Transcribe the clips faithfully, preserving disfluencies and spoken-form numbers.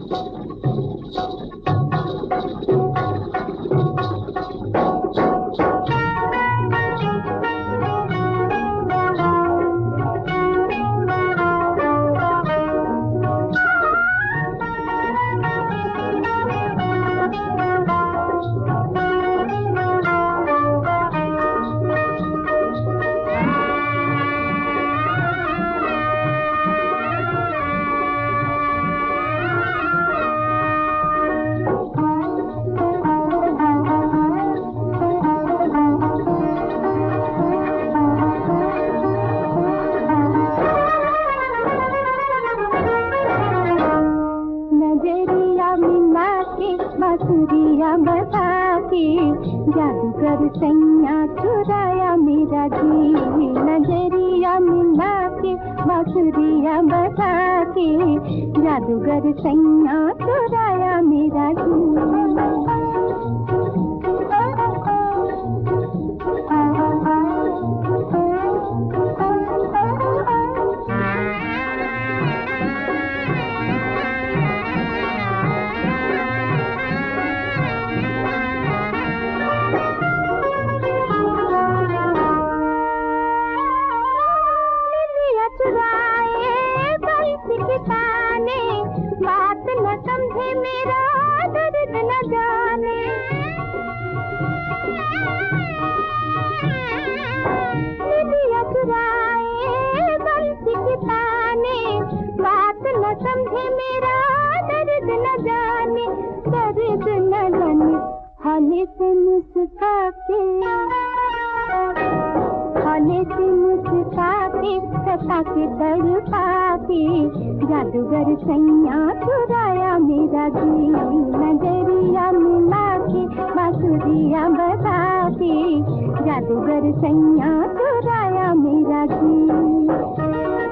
बांसुरिया बजा के जादूगर सैया चुराया मेरा जी। नजरिया मिला के बांसुरिया बजा के जादूगर सैया चुराया मेरा जी। बात न समझे मेरा दर्द न जाने, निदिया चुराए बंसी की ताने। बात न समझे मेरा दर्द न जाने, दर्द न जाने। हाले से मुस्का के हाले से मुस्का के सता के तड़पा के जादूगर सैया चुराया मेरा जी। नजरिया मिला के बांसुरिया बजा के जादूगर सैया चुराया मेरा जी।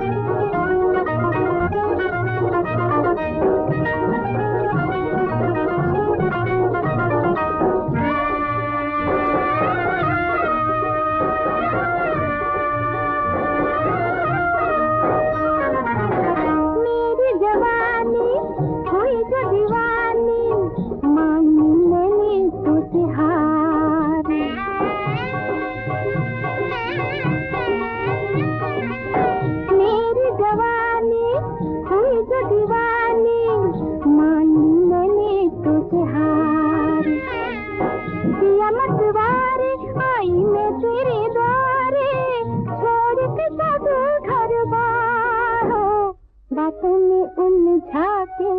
बातों में उलझा के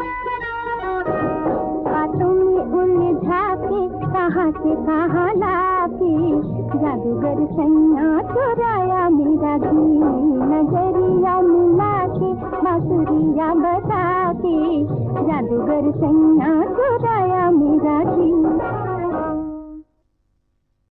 बातों में उलझा के कहाँ से कहाँ लाके जादूगर सैया चुराया मेरा जी। नजरिया मिला के बांसुरिया बजा के जादूगर सैया चुराया मेरा जी।